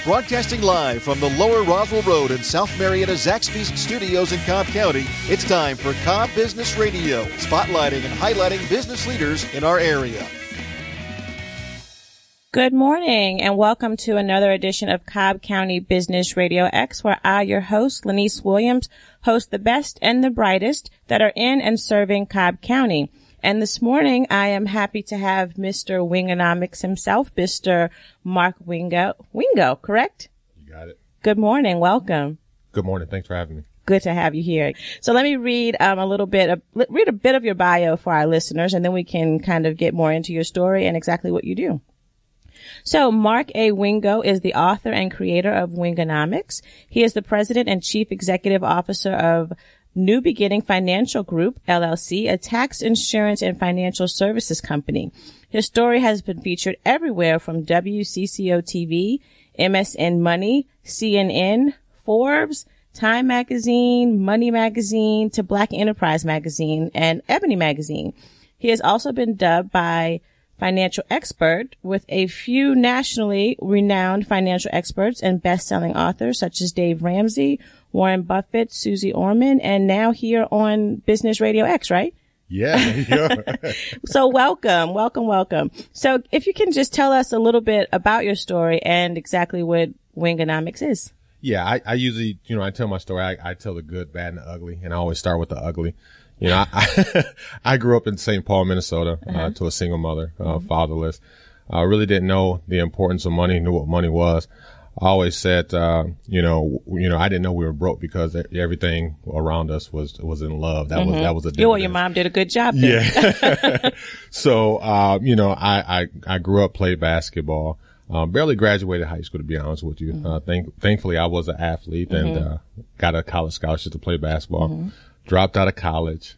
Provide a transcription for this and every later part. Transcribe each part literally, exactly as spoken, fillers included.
Broadcasting live from the Lower Roswell Road in South Marietta Zaxby's studios in Cobb County, it's time for Cobb Business Radio, spotlighting and highlighting business leaders in our area. Good morning and welcome to another edition of Cobb County Business Radio X, where I, your host, Lanice Williams, host the best and the brightest that are in and serving Cobb County. And this morning, I am happy to have Mister Wingonomics himself, Mister Mark Wingo. Wingo, correct? You got it. Good morning. Welcome. Good morning. Thanks for having me. Good to have you here. So let me read um, a little bit, of, read a bit of your bio for our listeners, and then we can kind of get more into your story and exactly what you do. So Mark A. Wingo is the author and creator of Wingonomics. He is the president and chief executive officer of New Beginning Financial Group, L L C, a tax, insurance, and financial services company. His story has been featured everywhere from W C C O T V, M S N Money, C N N, Forbes, Time Magazine, Money Magazine, to Black Enterprise Magazine, and Ebony Magazine. He has also been dubbed by Financial Expert with a few nationally renowned financial experts and best-selling authors such as Dave Ramsey, Warren Buffett, Susie Orman, and now here on Business Radio X, right? Yeah. yeah. So welcome, welcome, welcome. So if you can just tell us a little bit about your story and exactly what Wingonomics is. Yeah, I, I usually, you know, I tell my story. I, I tell the good, bad, and the ugly, and I always start with the ugly. You know, I, I grew up in Saint Paul, Minnesota, uh, uh-huh. to a single mother, uh, mm-hmm. fatherless. I uh, really didn't know the importance of money, knew what money was. I always said, uh, you know, you know, I didn't know we were broke because everything around us was, was in love. That mm-hmm. was, that was a difference. Well, your mom did a good job there. Yeah. So, uh, you know, I, I, I grew up, played basketball, um, barely graduated high school, to be honest with you. Mm-hmm. Uh, thank, thankfully I was an athlete mm-hmm. and, uh, got a college scholarship to play basketball. Mm-hmm. Dropped out of college,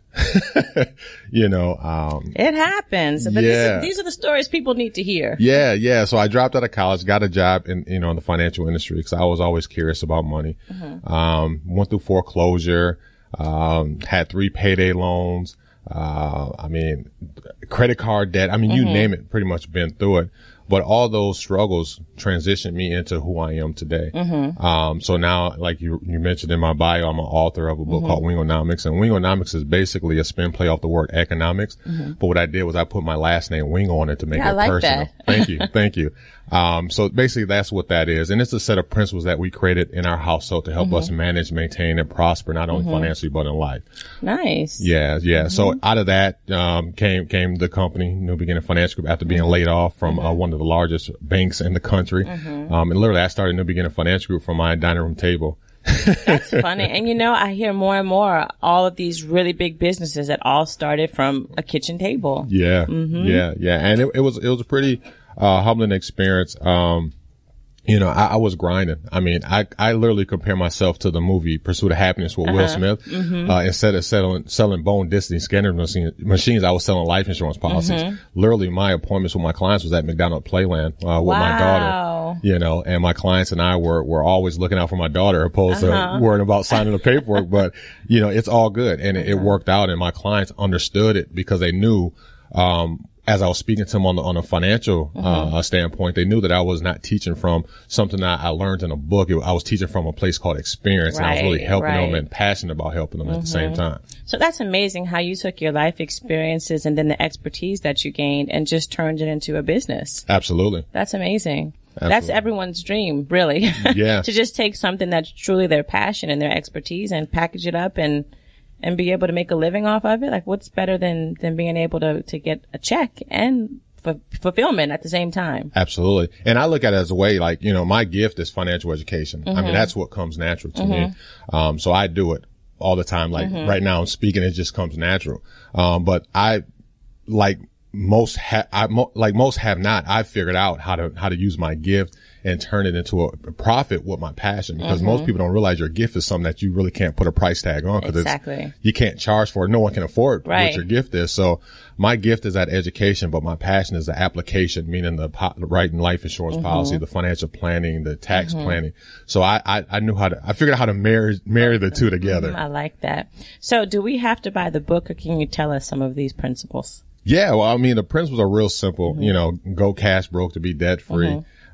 you know, um. It happens. But yeah. this, these are the stories people need to hear. Yeah. Yeah. So I dropped out of college, got a job in, you know, in the financial industry because I was always curious about money. Mm-hmm. Um, went through foreclosure, um, had three payday loans. Uh, I mean, credit card debt. I mean, mm-hmm. you name it, pretty much been through it. But all those struggles transitioned me into who I am today. Mm-hmm. Um, so now, like you, you mentioned in my bio, I'm an author of a book mm-hmm. called Wingonomics. And Wingonomics is basically a spin play off the word economics. Mm-hmm. But what I did was I put my last name Wingo on it to make yeah, it I like personal. That. Thank you. Thank you. Um, so basically that's what that is. And it's a set of principles that we created in our household to help mm-hmm. us manage, maintain, and prosper, not only mm-hmm. financially, but in life. Nice. Yeah. Yeah. Mm-hmm. So out of that, um, came, came the company, New Beginning Financial Group, after being mm-hmm. laid off from mm-hmm. uh, one of the largest banks in the country. Mm-hmm. Um, and literally I started New Beginning Financial Group from my dining room table. That's funny. And you know, I hear more and more all of these really big businesses that all started from a kitchen table. Yeah. Mm-hmm. Yeah. Yeah. And it, it was, it was a pretty, uh, humbling experience. Um, you know, I, I was grinding. I mean, I, I literally compare myself to the movie Pursuit of Happiness with uh-huh. Will Smith. Mm-hmm. Uh, instead of selling, selling bone density scanner machine, machines, I was selling life insurance policies. Mm-hmm. Literally, my appointments with my clients was at McDonald Playland, uh, with wow. my daughter. You know, and my clients and I were, were always looking out for my daughter opposed uh-huh. to worrying about signing the paperwork. But, you know, it's all good. And it, uh-huh. it worked out. And my clients understood it because they knew, um, as I was speaking to them on the, on a financial, mm-hmm. uh, standpoint, they knew that I was not teaching from something that I learned in a book. It, I was teaching from a place called experience, right, and I was really helping right. them and passionate about helping them mm-hmm. at the same time. So that's amazing how you took your life experiences and then the expertise that you gained and just turned it into a business. Absolutely. That's amazing. Absolutely. That's everyone's dream, really. Yeah. To just take something that's truly their passion and their expertise and package it up and and be able to make a living off of it. Like, what's better than, than being able to, to get a check and f- fulfillment at the same time? Absolutely. And I look at it as a way, like, you know, my gift is financial education. Mm-hmm. I mean, that's what comes natural to mm-hmm. me. Um, so I do it all the time. Like mm-hmm. right now I'm speaking, it just comes natural. Um, but I, like most ha- I, mo- like most have not, I've figured out how to, how to use my gift and turn it into a, a profit with my passion, because mm-hmm. most people don't realize your gift is something that you really can't put a price tag on, because exactly. you can't charge for it. No one can afford right. what your gift is. So my gift is that education, but my passion is the application, meaning the, po- the writing life insurance mm-hmm. policy, the financial planning, the tax mm-hmm. planning. So I, I, I knew how to, I figured out how to marry, marry the two together. Mm-hmm. I like that. So do we have to buy the book, or can you tell us some of these principles? Yeah. Well, I mean, the principles are real simple, mm-hmm. you know, go cash broke to be debt free. Mm-hmm.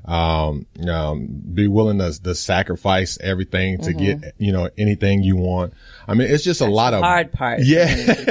um, um, be willing to, to sacrifice everything to mm-hmm. get, you know, anything you want. I mean, it's just That's a lot the of hard part. Yeah.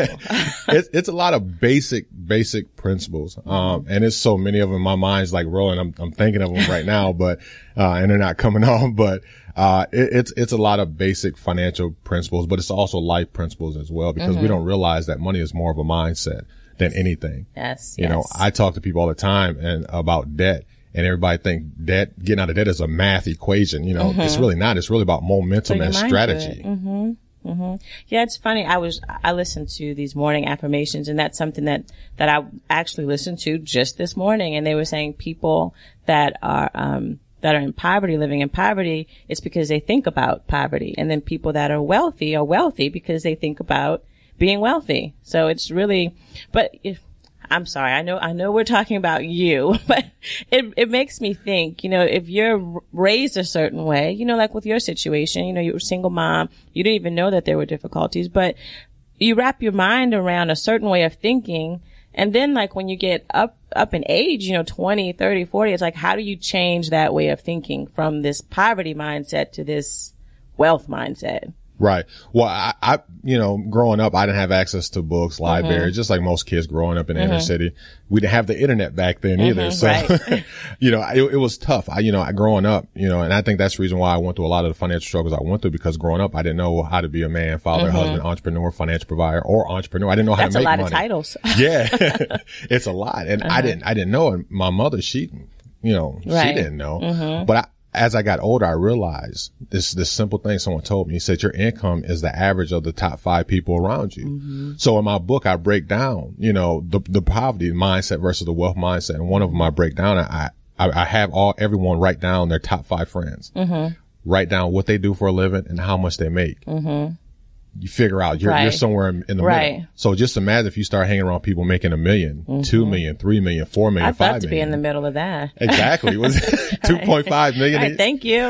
it's, it's a lot of basic, basic principles. Um, and it's so many of them. My mind's like rolling. I'm, I'm thinking of them right now, but, uh, and they're not coming on, but, uh, it, it's, it's a lot of basic financial principles, but it's also life principles as well, because mm-hmm. we don't realize that money is more of a mindset than anything. Yes. You yes. know, I talk to people all the time and about debt. And everybody think debt, getting out of debt is a math equation. You know, mm-hmm. it's really not. It's really about momentum and strategy. Mm-hmm. Mm-hmm. Yeah, it's funny. I was, I listened to these morning affirmations, and that's something that, that I actually listened to just this morning. And they were saying people that are, um, that are in poverty, living in poverty, it's because they think about poverty. And then people that are wealthy are wealthy because they think about being wealthy. So it's really, but if, I'm sorry. I know, I know we're talking about you, but it, it makes me think, you know, if you're raised a certain way, you know, like with your situation, you know, you were a single mom, you didn't even know that there were difficulties, but you wrap your mind around a certain way of thinking. And then like when you get up, up in age, you know, twenty, thirty, forty, it's like, how do you change that way of thinking from this poverty mindset to this wealth mindset? Right. Well, I, I, you know, growing up, I didn't have access to books, libraries, mm-hmm. just like most kids growing up in the mm-hmm. inner city. We didn't have the internet back then mm-hmm, either. So, right. you know, it, it was tough. I, you know, I, growing up, you know, and I think that's the reason why I went through a lot of the financial struggles I went through, because growing up, I didn't know how to be a man, father, mm-hmm. husband, entrepreneur, financial provider, or entrepreneur. I didn't know how that's to make money. That's a lot of titles. Yeah. It's a lot. And uh-huh. I didn't, I didn't know. And my mother, she, you know, right. she didn't know, mm-hmm. but I, as I got older, I realized this, this simple thing someone told me. He said, your income is the average of the top five people around you. Mm-hmm. So in my book, I break down, you know, the, the poverty mindset versus the wealth mindset. And one of them I break down, I, I, I have all, everyone write down their top five friends, mm-hmm. write down what they do for a living and how much they make. Mm-hmm. You figure out you're, right. you're somewhere in, in the right. middle. So just imagine if you start hanging around people making a million, mm-hmm. two million, three million, four million, I'd five love to million. be in the middle of that. Exactly. It was two point five million. Right, thank you.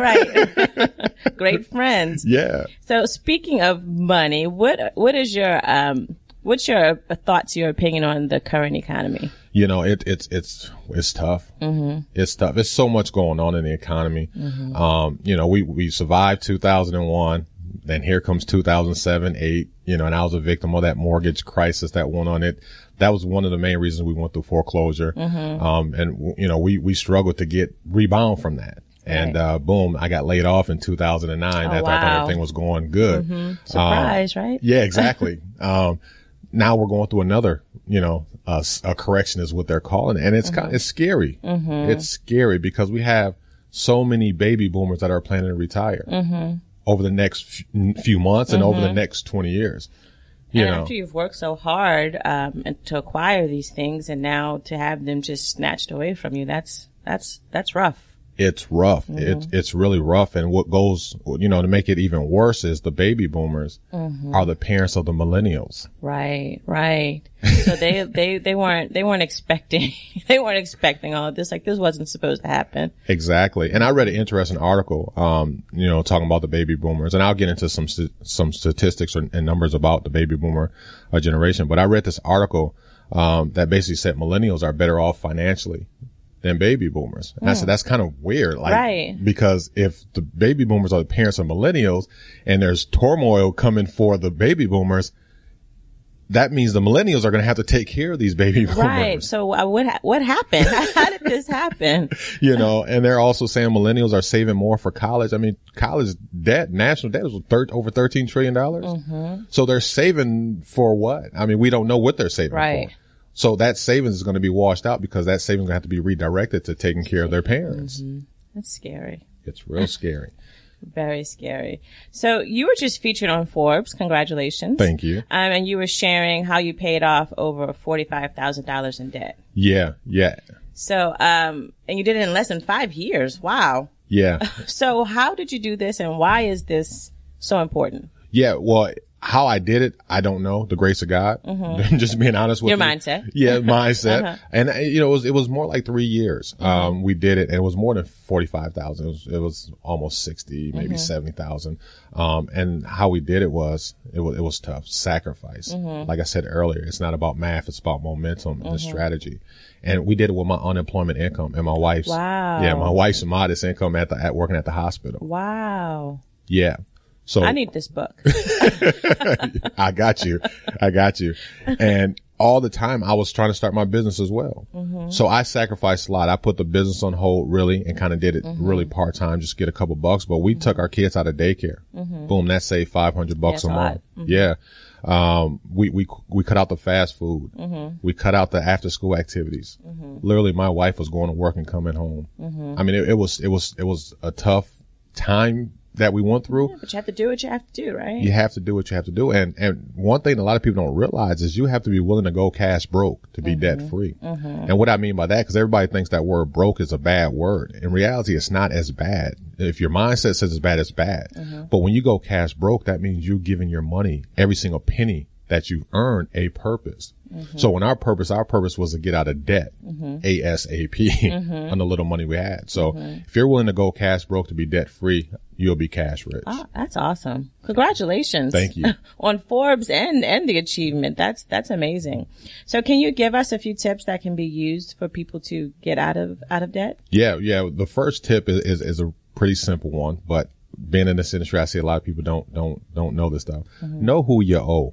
Right. Great friends. Yeah. So speaking of money, what, what is your, um, what's your thoughts, your opinion on the current economy? You know, it, it's, it's, it's tough. Mm-hmm. It's tough. There's so much going on in the economy. Mm-hmm. Um, you know, we, we survived two thousand one. Then here comes two thousand seven, eight, you know, and I was a victim of that mortgage crisis that went on it. That was one of the main reasons we went through foreclosure. Mm-hmm. Um, and, you know, we, we struggled to get rebound from that. And, right. uh, boom, I got laid off in two thousand nine oh, after wow. I thought everything was going good. Mm-hmm. Surprise, um, right? Yeah, exactly. um, now we're going through another, you know, uh, a correction is what they're calling it. And it's mm-hmm. kind of, it's scary. Mm-hmm. It's scary because we have so many baby boomers that are planning to retire. Mm-hmm. over the next f- few months and mm-hmm. over the next twenty years. You and know, after you've worked so hard um, and to acquire these things, and now to have them just snatched away from you, that's that's that's rough. It's rough. Mm-hmm. It's it's really rough. And what goes, you know, to make it even worse is the baby boomers mm-hmm. are the parents of the millennials. Right, right. So they they they weren't they weren't expecting they weren't expecting all of this. Like, this wasn't supposed to happen. Exactly. And I read an interesting article, um, you know, talking about the baby boomers, and I'll get into some st- some statistics or, and numbers about the baby boomer uh, generation. But I read this article um, that basically said millennials are better off financially than baby boomers. And mm. I said, that's kind of weird. Like, right. because if the baby boomers are the parents of millennials and there's turmoil coming for the baby boomers, that means the millennials are going to have to take care of these baby boomers. Right. So uh, what, ha- what happened? How did this happen? You know, and they're also saying millennials are saving more for college. I mean, college debt, national debt is thir- over thirteen trillion dollars. Mm-hmm. So they're saving for what? I mean, we don't know what they're saving right. for. So that savings is going to be washed out because that savings is going to have to be redirected to taking care of their parents. Mm-hmm. That's scary. It's real scary. Very scary. So you were just featured on Forbes. Congratulations. Thank you. Um, and you were sharing how you paid off over forty-five thousand dollars in debt. Yeah. Yeah. So, um, and you did it in less than five years. Wow. Yeah. So how did you do this, and why is this so important? Yeah. Well, how I did it, I don't know. The grace of God. Mm-hmm. Just being honest with Your you. mindset. Yeah, mindset. Uh-huh. And, uh, you know, it was, it was more like three years. Mm-hmm. Um, we did it and it was more than forty-five thousand. It was, it was almost sixty, maybe mm-hmm. seventy thousand. Um, and how we did it was, it was, it was tough. Sacrifice. Mm-hmm. Like I said earlier, it's not about math. It's about momentum mm-hmm. and the strategy. And we did it with my unemployment income and my wife's. Wow. Yeah, my wife's modest income at the, at working at the hospital. Wow. Yeah. So I need this book. I got you. I got you. And all the time I was trying to start my business as well. Mm-hmm. So I sacrificed a lot. I put the business on hold really and kind of did it mm-hmm. really part time, just get a couple bucks. But we mm-hmm. took our kids out of daycare. Mm-hmm. Boom. That saved five hundred bucks yeah, a month. A mm-hmm. Yeah. Um, we, we, we cut out the fast food. Mm-hmm. We cut out the after school activities. Mm-hmm. Literally my wife was going to work and coming home. Mm-hmm. I mean, it, it was, it was, it was a tough time that we went through. Yeah, but you have to do what you have to do, right? You have to do what you have to do. And, and one thing a lot of people don't realize is you have to be willing to go cash broke to be mm-hmm. debt free. Mm-hmm. And what I mean by that, because everybody thinks that word broke is a bad word. In reality, it's not as bad. If your mindset says it's bad, it's bad. Mm-hmm. But when you go cash broke, that means you're giving your money, every single penny that you've earned, a purpose. Mm-hmm. So when our purpose, our purpose was to get out of debt, mm-hmm. ASAP, mm-hmm. on the little money we had. So mm-hmm. if you're willing to go cash broke to be debt free, you'll be cash rich. Oh, that's awesome. Congratulations. Thank you. On Forbes and, and the achievement. That's, that's amazing. So can you give us a few tips that can be used for people to get out of, out of debt? Yeah. Yeah. The first tip is, is, is a pretty simple one, but being in this industry, I see a lot of people don't, don't, don't know this stuff. Mm-hmm. Know who you owe.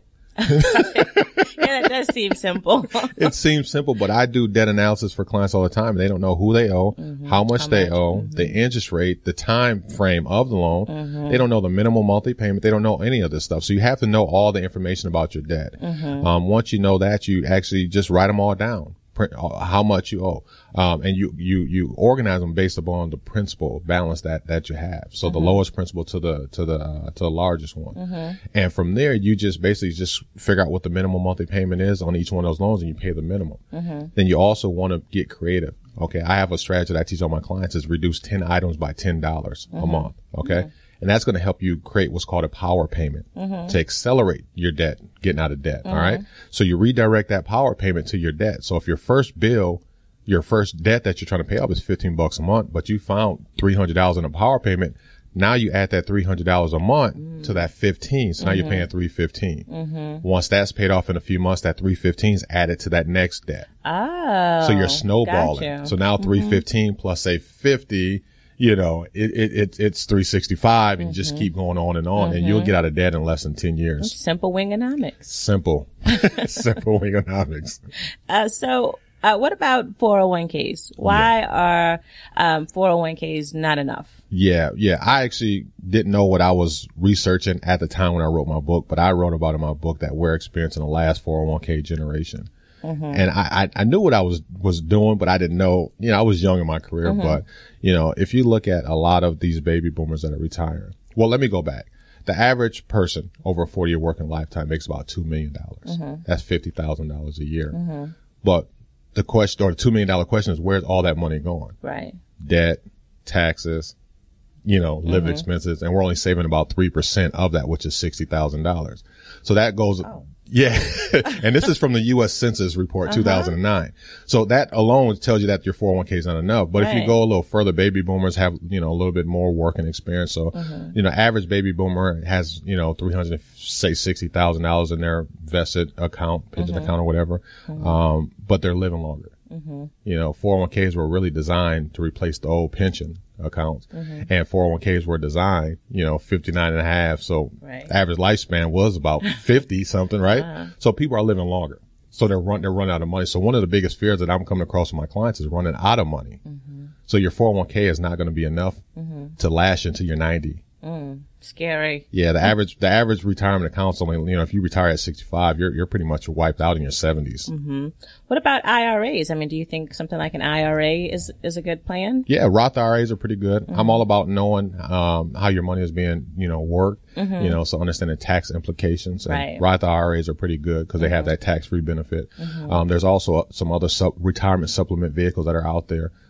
Yeah, that does seem simple. It seems simple, but I do debt analysis for clients all the time. And they don't know who they owe, mm-hmm. how much how they much? owe, mm-hmm. the interest rate, the time frame of the loan. Mm-hmm. They don't know the minimum monthly payment. They don't know any of this stuff. So you have to know all the information about your debt. Mm-hmm. Um, once you know that, you actually just write them all down. How much you owe. Um, and you, you, you organize them based upon the principal balance that, that you have. So mm-hmm. the lowest principal to the, to the, uh, to the largest one. Mm-hmm. And from there, you just basically just figure out what the minimum monthly payment is on each one of those loans and you pay the minimum. Mm-hmm. Then you also want to get creative. Okay. I have a strategy that I teach all my clients is reduce ten items by ten dollars mm-hmm. a month. Okay. Mm-hmm. And that's going to help you create what's called a power payment mm-hmm. to accelerate your debt, getting out of debt. Mm-hmm. All right. So you redirect that power payment to your debt. So if your first bill, your first debt that you're trying to pay off is fifteen bucks a month, but you found three hundred dollars in a power payment. Now you add that three hundred dollars a month mm-hmm. to that fifteen. So now mm-hmm. you're paying three fifteen. Mm-hmm. Once that's paid off in a few months, that three fifteen is added to that next debt. Oh. So you're snowballing. Gotcha. So now three fifteen mm-hmm. plus say fifty. You know, it, it, it, it's three sixty-five and mm-hmm. just keep going on and on mm-hmm. and you'll get out of debt in less than ten years. Simple wingonomics. Simple. Simple wingonomics. Uh, so, uh, what about four oh one k's? Why yeah. are, um, four oh one k's not enough? Yeah. Yeah. I actually didn't know what I was researching at the time when I wrote my book, but I wrote about in my book that we're experiencing the last four oh one k generation. Mm-hmm. And I, I, I knew what I was, was doing, but I didn't know, you know, I was young in my career, mm-hmm. but, you know, if you look at a lot of these baby boomers that are retiring, well, let me go back. The average person over a forty year working lifetime makes about two million dollars. Mm-hmm. That's fifty thousand dollars a year. Mm-hmm. But the question or the two million dollar question is where's all that money going? Right. Debt, taxes, you know, living mm-hmm. expenses. And we're only saving about three percent of that, which is sixty thousand dollars. So that goes, oh. Yeah. And this is from the U S Census report, uh-huh. two thousand nine. So that alone tells you that your four oh one k is not enough. But right. if you go a little further, baby boomers have, you know, a little bit more working experience. So, uh-huh. you know, average baby boomer has, you know, three hundred, say sixty thousand dollars in their vested account, pension uh-huh. account or whatever. Uh-huh. Um, but they're living longer. Mm-hmm. You know, four oh one k's were really designed to replace the old pension accounts mm-hmm. and four oh one k's were designed, you know, fifty-nine and a half. So right. average lifespan was about fifty something, right? Uh-huh. So people are living longer. So they're run, they're running out of money. So one of the biggest fears that I'm coming across with my clients is running out of money. Mm-hmm. So your four oh one k is not going to be enough mm-hmm. to last you until you're ninety. Mm, scary. Yeah, the average the average retirement account's only, you know, if you retire at sixty-five, you're you're pretty much wiped out in your seventies. Mm-hmm. What about I R As? I mean, do you think something like an I R A is is a good plan? Yeah, Roth I R As are pretty good. Mm-hmm. I'm all about knowing um how your money is being, you know, worked. Mm-hmm. You know, so understanding tax implications. And right. Roth I R As are pretty good because mm-hmm. they have that tax free benefit. Mm-hmm. Um, there's also some other sub- retirement supplement vehicles that are out there.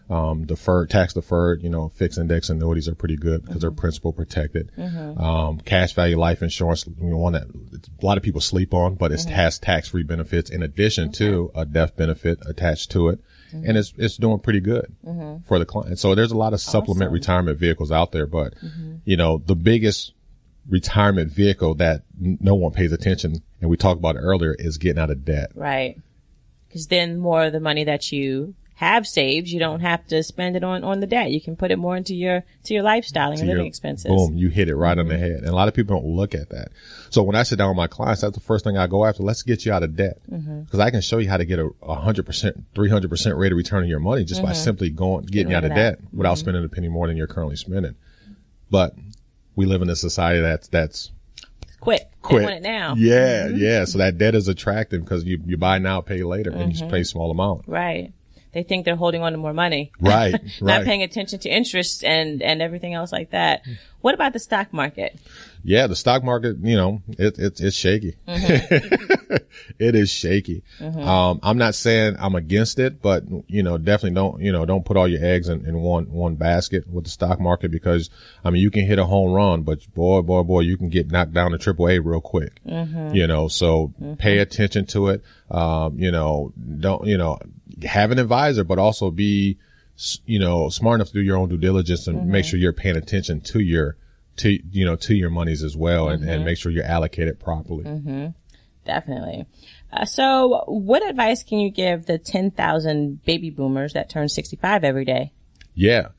Um, deferred, tax deferred, you know, fixed index annuities are pretty good because mm-hmm. they're principal protected. Mm-hmm. Um, cash value life insurance, you know, one that a lot of people sleep on, but it mm-hmm. has tax free benefits in addition okay. to a death benefit attached to it. Mm-hmm. And it's, it's doing pretty good mm-hmm. for the client. So there's a lot of supplement awesome. retirement vehicles out there, but mm-hmm. you know, the biggest retirement vehicle that n- no one pays attention, and we talked about it earlier, is getting out of debt. Right. Because then more of the money that you have saved, you don't have to spend it on, on the debt. You can put it more into your, to your lifestyle and your living expenses. Boom. You hit it right mm-hmm. on the head. And a lot of people don't look at that. So when I sit down with my clients, that's the first thing I go after. Let's get you out of debt. Mm-hmm. Cause I can show you how to get a, a hundred percent, three hundred percent rate of return on your money just mm-hmm. by simply going, getting you out of debt mm-hmm. without spending a penny more than you're currently spending. But we live in a society that's, that's, Quick. Quick. They want it now. Yeah. Mm-hmm. Yeah. So that debt is attractive because you, you buy now, pay later mm-hmm. and you just pay a small amount. Right. They think they're holding on to more money. Right. Not right. paying attention to interest and, and everything else like that. What about the stock market? Yeah, the stock market, you know, it, it, it's shaky. Mm-hmm. It is shaky. Mm-hmm. Um, I'm not saying I'm against it, but, you know, definitely don't, you know, don't put all your eggs in, in one, one basket with the stock market because, I mean, you can hit a home run, but boy, boy, boy, you can get knocked down to triple A real quick. Mm-hmm. You know, so mm-hmm. pay attention to it. Um, you know, don't, you know, have an advisor, but also be, you know, smart enough to do your own due diligence and mm-hmm. make sure you're paying attention to your, to, you know, to your monies as well mm-hmm. and, and make sure you're allocated properly. Mm-hmm. Definitely. Uh, so what advice can you give the ten thousand baby boomers that turn sixty-five every day? Yeah.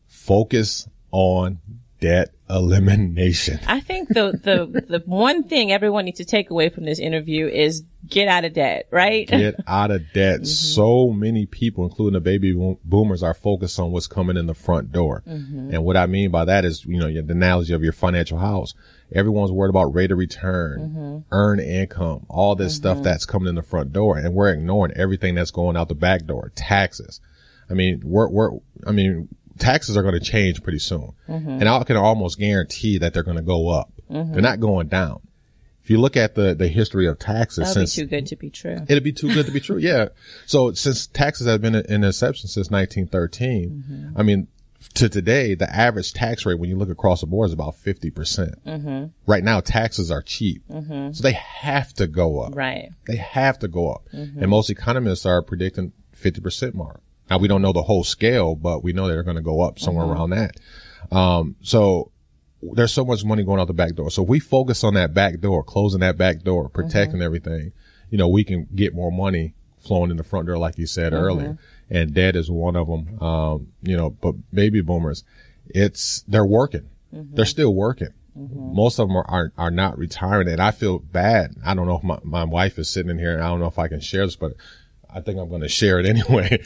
Focus on debt elimination. I think the, the, the one thing everyone needs to take away from this interview is get out of debt, right? Get out of debt. Mm-hmm. So many people, including the baby boomers, are focused on what's coming in the front door. Mm-hmm. And what I mean by that is, you know, the analogy of your financial house. Everyone's worried about rate of return, mm-hmm. earned income, all this mm-hmm. stuff that's coming in the front door. And we're ignoring everything that's going out the back door. Taxes. I mean, we're, we're, I mean, taxes are going to change pretty soon. Mm-hmm. And I can almost guarantee that they're going to go up. Mm-hmm. They're not going down. If you look at the, the history of taxes, That'll since be too good to be true. It'd be too good to be true. Yeah. So since taxes have been in inception since nineteen thirteen, mm-hmm. I mean, to today, the average tax rate when you look across the board is about fifty percent. Mm-hmm. Right now, taxes are cheap. Mm-hmm. So they have to go up. Right. They have to go up. Mm-hmm. And most economists are predicting fifty percent mark. Now, we don't know the whole scale, but we know they're going to go up somewhere mm-hmm. around that. Um, so there's so much money going out the back door. So if we focus on that back door, closing that back door, protecting mm-hmm. everything, you know, we can get more money flowing in the front door, like you said mm-hmm. earlier. And debt is one of them. Um, you know, but baby boomers, it's, they're working. Mm-hmm. They're still working. Mm-hmm. Most of them are, are, are not retiring. And I feel bad. I don't know if my, my wife is sitting in here and I don't know if I can share this, but I think I'm going to share it anyway.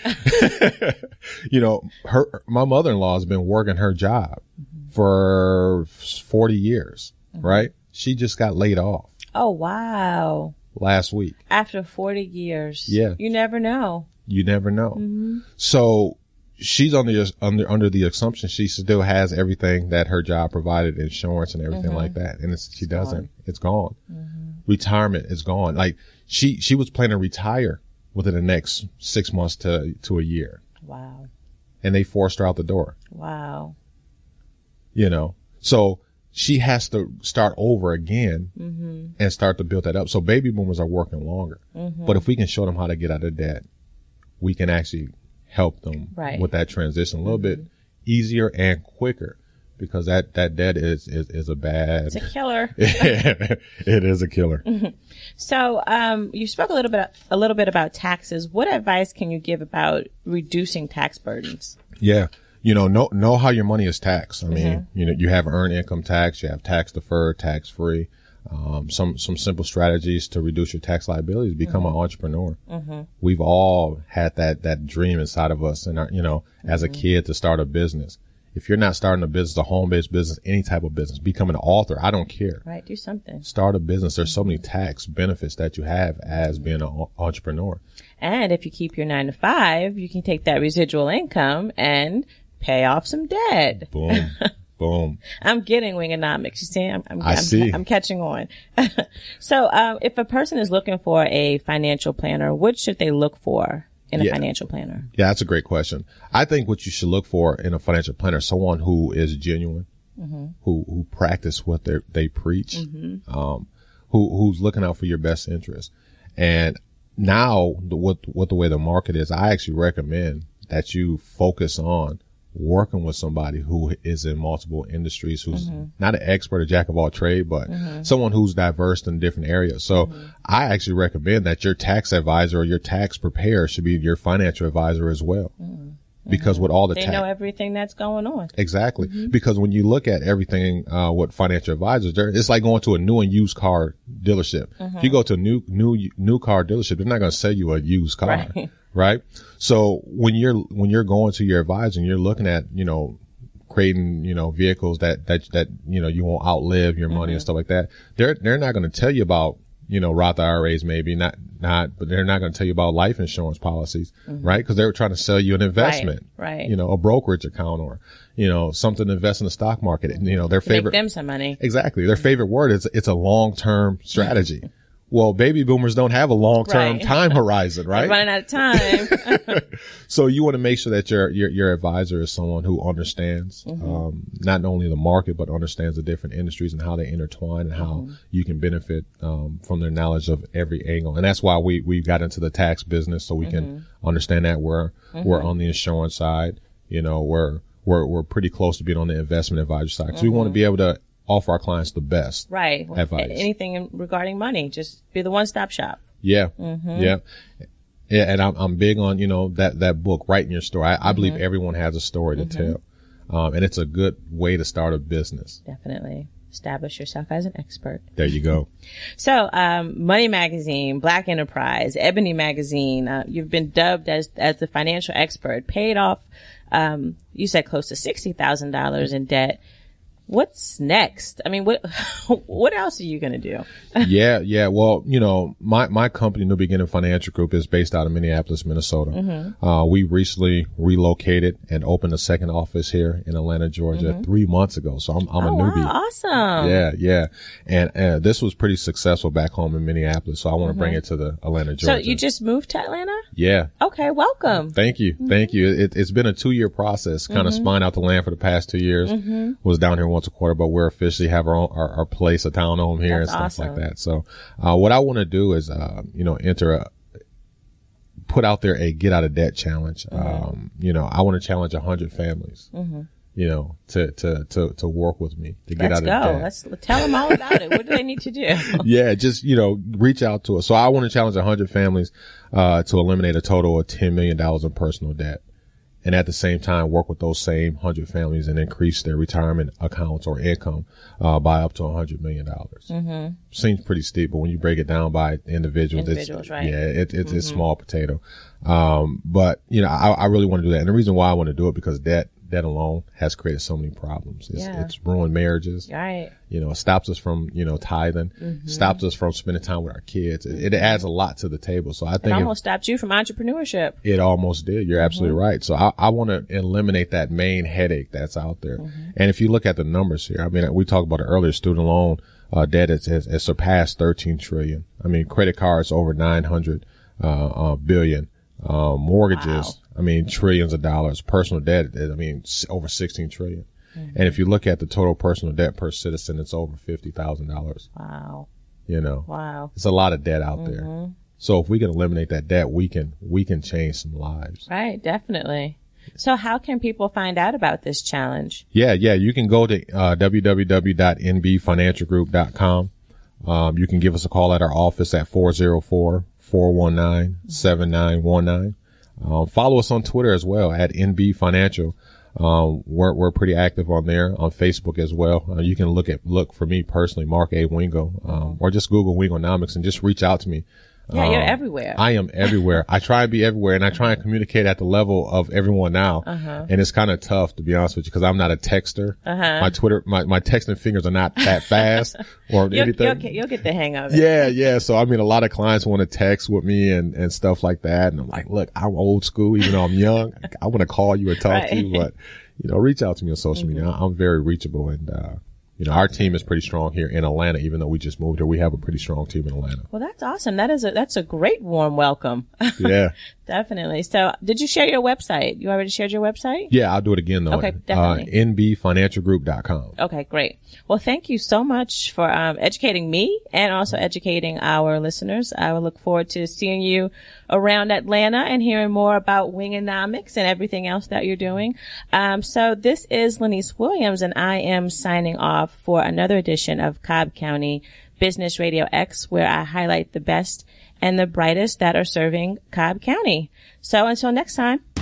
You know, her, my mother-in-law has been working her job mm-hmm. for forty years, mm-hmm. right? She just got laid off. Oh, wow. Last week. After forty years. Yeah. You never know. You never know. Mm-hmm. So she's under, under, under the assumption she still has everything that her job provided, insurance and everything mm-hmm. like that. And it's, she it's doesn't. Gone. It's gone. Mm-hmm. Retirement is gone. Like she, she was planning to retire within the next six months to, to a year. Wow. And they forced her out the door. Wow. You know, so she has to start over again mm-hmm. and start to build that up. So baby boomers are working longer. Mm-hmm. But if we can show them how to get out of debt, we can actually help them right. with that transition a little mm-hmm. bit easier and quicker. Because that, that debt is, is, is a bad. It's a killer. It is a killer. Mm-hmm. So, um, you spoke a little bit, a little bit about taxes. What advice can you give about reducing tax burdens? Yeah. You know, know, know how your money is taxed. I mean, mm-hmm. you know, you have earned income tax, you have tax deferred, tax free. Um, some, some simple strategies to reduce your tax liabilities, become mm-hmm. an entrepreneur. Mm-hmm. We've all had that, that dream inside of us and, our, you know, mm-hmm. as a kid to start a business. If you're not starting a business, a home-based business, any type of business, become an author, I don't care. Right, do something. Start a business. There's so many tax benefits that you have as being an entrepreneur. And if you keep your nine to five, you can take that residual income and pay off some debt. Boom. Boom. I'm getting Wingonomics. You see, I'm, I'm, I I'm, see. I'm catching on. So, um, if a person is looking for a financial planner, what should they look for in a Yeah. financial planner? Yeah, that's a great question. I think what you should look for in a financial planner is someone who is genuine, mm-hmm. who who practice what they they preach, mm-hmm. um, who who's looking out for your best interest. And now, the, what what the way the market is, I actually recommend that you focus on working with somebody who is in multiple industries, who's mm-hmm. not an expert, a jack of all trade, but mm-hmm. someone who's diverse in different areas. So mm-hmm. I actually recommend that your tax advisor or your tax preparer should be your financial advisor as well. Mm-hmm. Because with all the they tax, know everything that's going on. Exactly. Mm-hmm. Because when you look at everything, uh, what financial advisors, they're, it's like going to a new and used car dealership. Mm-hmm. If you go to a new, new, new car dealership, they're not going to sell you a used car. Right. Right. So when you're, when you're going to your advisor and you're looking at, you know, creating, you know, vehicles that, that, that, you know, you won't outlive your money mm-hmm. and stuff like that, they're, they're not going to tell you about, you know, Roth I R As, maybe not, not, but they're not going to tell you about life insurance policies, mm-hmm. right? Cause they're trying to sell you an investment, right, right. you know, a brokerage account or, you know, something to invest in the stock market. And, you know, their favorite, make them some money. Exactly. Their favorite word is it's a long-term strategy. Well, baby boomers don't have a long-term right. time horizon, right? They're running out of time. So you want to make sure that your, your, your advisor is someone who understands, mm-hmm. um, not only the market, but understands the different industries and how they intertwine and how mm-hmm. you can benefit, um, from their knowledge of every angle. And that's why we, we got into the tax business so we mm-hmm. can understand that we're, mm-hmm. we're on the insurance side, you know, we're, we're, we're pretty close to being on the investment advisor side. Cause mm-hmm. we want to be able to offer our clients the best right advice. Anything regarding money, just be the one-stop shop. Yeah. Mm-hmm. Yeah. Yeah. And I'm, I'm big on, you know, that, that book, Writing Your Story. I, mm-hmm. I believe everyone has a story to mm-hmm. tell. Um, and it's a good way to start a business. Definitely. Establish yourself as an expert. There you go. So, um, Money Magazine, Black Enterprise, Ebony Magazine, uh, you've been dubbed as, as the financial expert, paid off, um, you said close to sixty thousand dollars in debt. What's next? I mean, what, what else are you going to do? yeah. Yeah. Well, you know, my, my company, New Beginning Financial Group, is based out of Minneapolis, Minnesota. Mm-hmm. Uh, we recently relocated and opened a second office here in Atlanta, Georgia mm-hmm. three months ago. So I'm, I'm oh, a newbie. Wow, awesome. Yeah. Yeah. And, uh, this was pretty successful back home in Minneapolis. So I want to mm-hmm. bring it to the Atlanta, Georgia. So you just moved to Atlanta? Yeah. Okay. Welcome. Thank you. Mm-hmm. Thank you. It, it's been a two year process, kind of mm-hmm. spying out the land for the past two years. Mm-hmm. Was down here once a quarter, but we're officially have our own, our, our place, a town home here That's and stuff awesome. like that. So, uh, what I want to do is, uh, you know, enter a, put out there a get out of debt challenge. Mm-hmm. Um, you know, I want to challenge a hundred families, mm-hmm. you know, to, to, to, to work with me to get Let's out go. of debt. Let's tell them all about it. What do they need to do? Yeah, just, you know, reach out to us. So I want to challenge a hundred families, uh, to eliminate a total of ten million dollars in personal debt. And at the same time, work with those same hundred families and increase their retirement accounts or income, uh, by up to a hundred million dollars. Mm-hmm. Seems pretty steep, but when you break it down by individuals, individuals it's, right. yeah, it, it, mm-hmm. it's small potato. Um, but you know, I, I really want to do that. And the reason why I want to do it because debt, debt alone has created so many problems. It's, yeah. it's ruined marriages. Right. You know, it stops us from, you know, tithing, mm-hmm. stops us from spending time with our kids. It, it adds a lot to the table. So I think it almost if, stopped you from entrepreneurship. It almost did. You're absolutely mm-hmm. right. So I, I want to eliminate that main headache that's out there. Mm-hmm. And if you look at the numbers here, I mean, we talked about it earlier, student loan, uh, debt has, has, has surpassed thirteen trillion. I mean, credit cards over nine hundred, uh, uh, billion, uh, mortgages. Wow. I mean, trillions of dollars. Personal debt, I mean, over sixteen trillion. Mm-hmm. And if you look at the total personal debt per citizen, it's over fifty thousand dollars. Wow. You know, wow. It's a lot of debt out mm-hmm. there. So if we can eliminate that debt, we can, we can change some lives. Right. Definitely. So how can people find out about this challenge? Yeah. Yeah. You can go to, uh, w w w dot n b financial group dot com. Um, you can give us a call at our office at four oh four, four one nine, seven nine one nine. Um, follow us on Twitter as well at N B Financial. Um, we're, we're pretty active on there, on Facebook as well. Uh, you can look at, look for me personally, Mark A. Wingo, um, or just Google Wingonomics and just reach out to me. Yeah, um, you're everywhere. I am everywhere. I try to be everywhere and I try and communicate at the level of everyone now. Uh-huh. And it's kind of tough, to be honest with you, because I'm not a texter. Uh-huh. My Twitter, my, my texting fingers are not that fast or you'll, anything. You'll, you'll get the hang of it. Yeah, yeah. So, I mean, a lot of clients want to text with me and, and stuff like that. And I'm like, look, I'm old school, even though I'm young. I, I want to call you and talk right. to you, but, you know, reach out to me on social mm-hmm. media. I'm very reachable and, uh, you know, our team is pretty strong here in Atlanta, even though we just moved here. We have a pretty strong team in Atlanta. Well, that's awesome. That is a, that's a great warm welcome. Yeah. Definitely. So did you share your website? You already shared your website? Yeah, I'll do it again though. Okay, definitely. Uh, N B financial group dot com. Okay, great. Well, thank you so much for um, educating me and also educating our listeners. I will look forward to seeing you around Atlanta and hearing more about Wingonomics and everything else that you're doing. Um, so this is Lanice Williams, and I am signing off for another edition of Cobb County Business Radio X, where I highlight the best and the brightest that are serving Cobb County. So until next time,